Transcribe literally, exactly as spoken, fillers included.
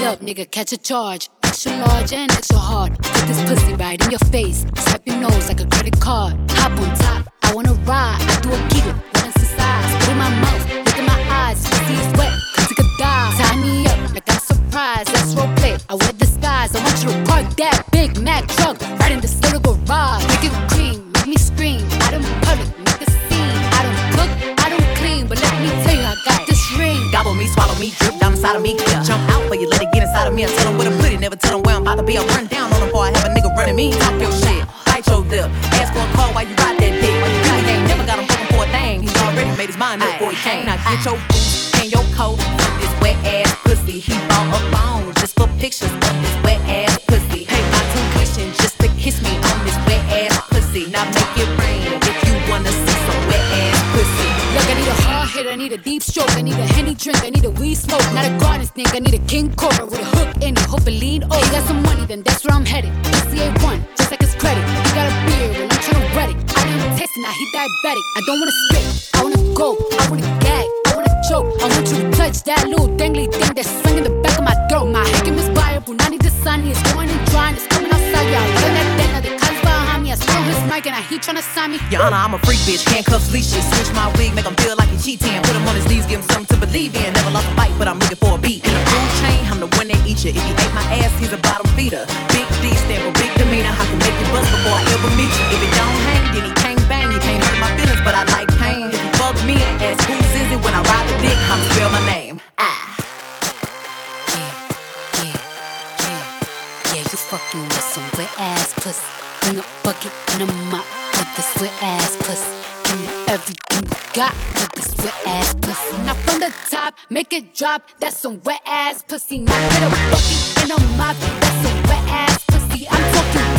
up, nigga, catch a charge. Extra large and extra hard. Put this pussy right in your face. Swipe your nose like a credit card. Hop on top, I wanna ride. I do a giggle, what exercise? Spit in my mouth, look in my eyes. Pussy is wet, cause it could die. Tie me up like I'm surprised. That's role play, I wear disguise. I want you to park that Big Mac truck right in this little garage. Make it cream, make me scream. I don't public, make a scene. I don't cook, I don't clean, but let me tell you, I got this ring. Gobble me, swallow me, drip down inside of me, clear. Jump out for you, let it get inside of me. I tell them where to put it, never tell them where I'm about to be. I run down on them before I have a nigga running me. Talk your shit, bite your lip. Ask for a call while you ride that dick. While you really ain't never got him looking for a thing. He's already made his mind up before he came. Now get your boots and your coat from this wet ass pussy. He bought a phone just for pictures of this wet ass pussy. Pay my tuition just to kiss me on this wet ass pussy. Now make it rain if you wanna see some wet ass pussy. Look, I need a hard hit, I need a deep stroke, I need a Henny drink, I need a weed smoke. Not a garden snake, I need a king cobra with a hook in it, hope it lean. Oh, you got some money, then that's where I'm headed. S C A one, just like his credit. He got a beer, and I'm tryna wet it. I didn't taste it, now he diabetic. I don't wanna spit, I wanna go, I wanna gag, I wanna choke. I want you to touch that little dangly thing that's swinging the back of my throat. My head is fire, Punani the sun, it's going and drying, it's coming outside, yeah. I run that thing, now the cuz behind me, I stole his mic and I he tryna sign me. Your Honor, I'm a freak bitch, handcuffs, leashes. Switch my wig, make him feel like he cheating. Put him on his knees, give him something to believe in. Never lost a fight, but I'm looking for a beat. In a food chain, I'm the one that eat you. If he ate my ass, he's a bottom feeder. Big D stand for big demeanor. I can make you bust before I ever meet you. If it don't hang, then he can't bang. You can't hurt my feelings, but I like pain. If you fuck me and ask who's is it when I ride the dick, I'ma spell my name. Ah. Yeah, yeah, yeah, yeah, you fucking with some wet ass pussy. Bring a bucket and a mop with this wet ass pussy. Give me everything you got with this wet ass pussy. Now from the top, make it drop. That's some wet ass pussy. Now get a bucket and a mop. That's some wet ass pussy. I'm talking